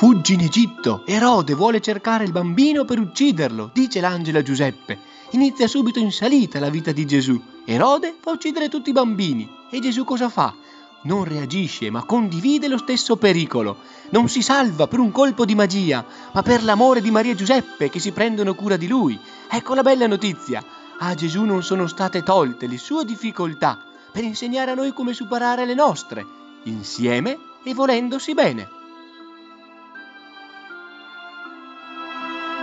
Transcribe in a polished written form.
Fuggi in Egitto, Erode vuole cercare il bambino per ucciderlo, dice l'angelo a Giuseppe. Inizia subito in salita la vita di Gesù. Erode fa uccidere tutti i bambini. E Gesù cosa fa? Non reagisce, ma condivide lo stesso pericolo. Non si salva per un colpo di magia, ma per l'amore di Maria e Giuseppe che si prendono cura di lui. Ecco la bella notizia. A Gesù non sono state tolte le sue difficoltà per insegnare a noi come superare le nostre, insieme e volendosi bene.